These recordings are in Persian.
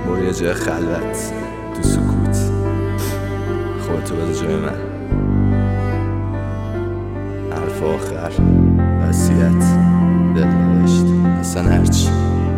برو یه جای خلوت تو سکوت، خودتو بذار جای من. حرف آخر، وصیت، دل نوشت، اصلا هرچی.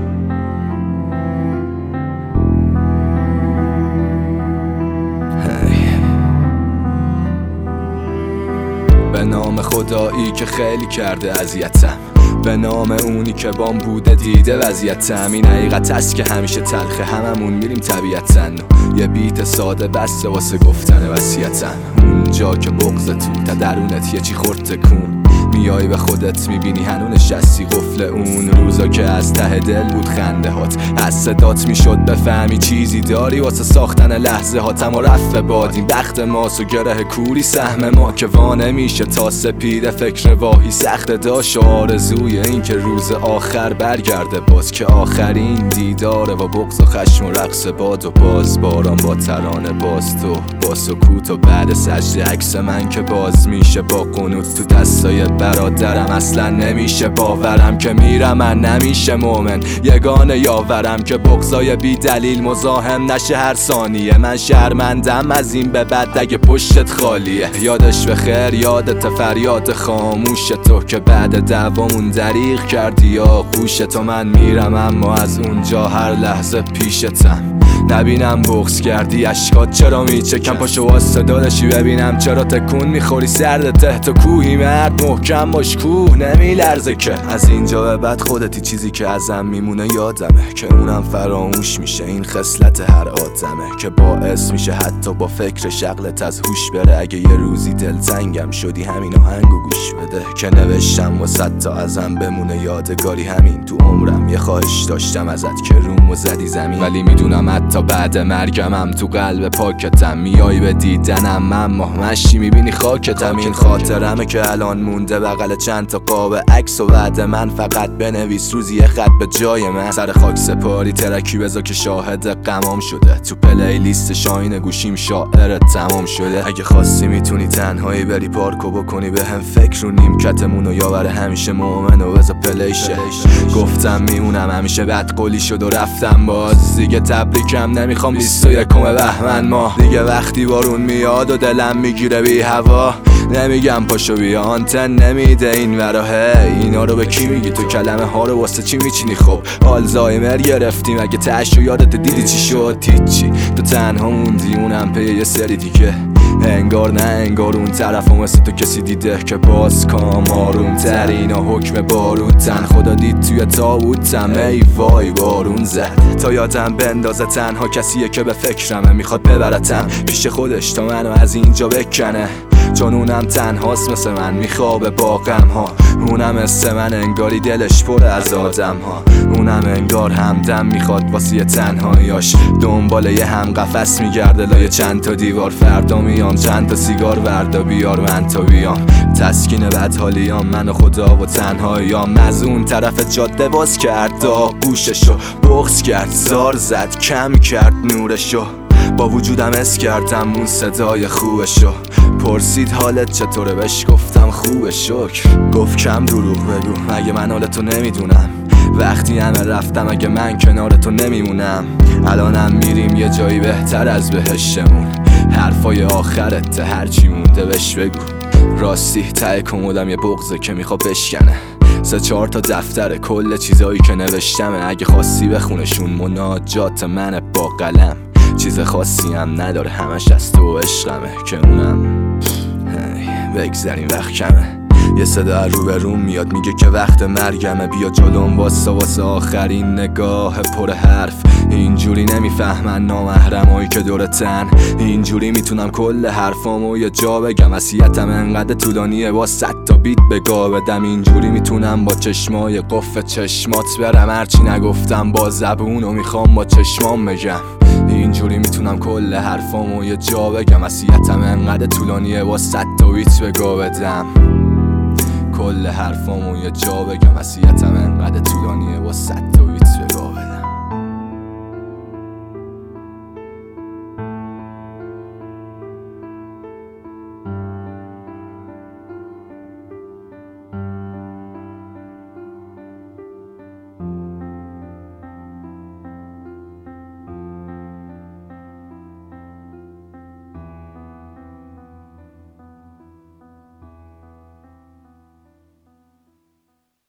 به نام خدایی که خیلی کرده اذیتم، به نام اونی که بام بوده دیده وضعیتم. این حقیقت است که همیشه تلخه، هممون میریم طبیعتاً. یه بیت ساده بسته واسه گفتن وصیتم. اونجا که بغض تو درونت یه چی خورد تکون، میای به خودت میبینی هنون نشستی قفل اون روزا که از ته دل بود خنده هات. از صدات میشد بفهمی چیزی داری واسه ساختن لحظه هاتم و رفت به باد. این بخت ماست و گره کوری سهم ما که وانه میشه تا سپیده فکر واهی سخت داشت و آرزوی این که روز آخر برگرده باز، که آخرین دیداره و بغض و خشم و رقص باد و باز باران با ترانه باز تو با سکوت و بعد سجده عکس من که باز میشه با قنوت تو دستای برادرم. اصلا نمیشه باورم که میرم من نمیشه مومن یگانه یاورم که بغضای بی دلیل مزاحم نشه هر ثانیه. من شرمندم از این به بعد اگه پشتت خالیه. یادش بخیر یادت فریاد خاموش تو که بعد دعوامون دریغ کردی یا گوش تو. من میرم اما از اونجا هر لحظه پیشتم. نبینم بغض کردی اشکات چرا میچکم، پاشو واسه داداشی ببینم چرا تکون میخوری. سرد ته تو کوهی مرد محکم باش کوه نمیلرزه که. از اینجا به بعد خودتی چیزی که ازم میمونه یادمه، که اونم فراموش میشه این خصلت هر آدمه، که باعث میشه حتی با فکر شغلت از هوش بره. اگه یه روزی دلتنگم شدی همین آهنگو گوش بده که نوشتم واسه تا ازم بمونه یادگاری. همین تو عمرم یه خواهش داشتم ازت که رومو زدی زمین، ولی میدونم حتی بعد مرگمم تو قلب پاکتم میای به دیدنم. اما مشی میبینی خاکتم. این خاطرمه که الان مونده بغل چند تا قاب عکس و بعد من فقط بنویس روزی یه خط به جای من. سر خاک سپاری ترکی بذار که شاهد غمام شده، تو پلی لیست شاین گوشیم شاعر تمام شده. اگه خواستی میتونی تنهایی بری پارکو بکنی به هم فکر رو نیمکتمونو یاور همیشه مومن و بذار پلیشه. گفتم میمونم همیشه بد قولی شد و رفتم باز دیگه تبریکم نمیخوام 21 بهمن ماه. دیگه وقتی بارون میاد و دلم میگیره بی هوا نمیگم پاشو بیا آنتن نمیده این وراهه. اینا رو به کی میگی تو کلمه ها رو واسه چی میچینی؟ خب آلزایمر گرفتیم اگه تشو یادت دیدی چی شد؟ هیچی تو تنها موندی اونم پی یه سری دیگه. انگار نه انگار اون طرف مثل تو کسی دیده که باز کام آروم تر اینا حکم باروتن. خدا دید توی تابوتم ای وای بارون زد تا یادم بندازه. تنها کسیه که به فکرمه میخواد ببرتم پیش خودش تا منو از اینجا بکنه، چون اونم تنهاست مثل من میخوابه با غم ها. اونم مثل من انگاری دلش پر از آدم ها. اونم انگار همدم میخواد واسه تنهاییاش دنبال یه هم قفس میگرده لای چند تا دیوار. فردا میام چند تا سیگار وردا بیار من تا بیام تسکین بدحالیام. من و خدا و تنهاییام. از اون طرف جاده باز کرد گوششو بغض کرد زار زد کم کرد نورشو. با وجودم اس کردم اون صدای خوبشو. پرسید حالت چطوره بهش گفتم خوبه شکر. گفت کم دروغ بگو مگه من حالتو نمیدونم. وقتی همه رفتم اگه من کنار تو نمیمونم. الانم میریم یه جایی بهتر از بهشتمون. حرفای آخرت هرچی مونده بهش بگو. راستی ته کمودم یه بغضه که میخواد بشکنه. 3-4 تا دفتر کل چیزایی که نوشتمه. اگه خواستی بخونشون مناجات منه با قلم. چیز خاصی هم نداره همش از تو عشقمه، که اونم بگذاریم وقت کمه. یه صدا رو به روم میاد میگه که وقت مرگمه. بیا جلوم واسه آخرین نگاه پر حرف. اینجوری نمیفهمن نامحرمایی که دورتن. اینجوری میتونم کل حرفامو یه جا بگم. وصیتم انقدر طولانیه با 100 تا بیت بگا بدم. اینجوری میتونم با چشمای قفل چشمات برم هرچی نگفتم با زبونو میخوام با چشمام بگم. اینجوری میتونم کل حرفامو یه جا بگم. وصیتم انقدر طولانیه با 100 تا بیت بگا بدم. کل حرفامو یه جا بگم. وصیتم انقدر طولانیه با 100 تا بیت بگا بدم.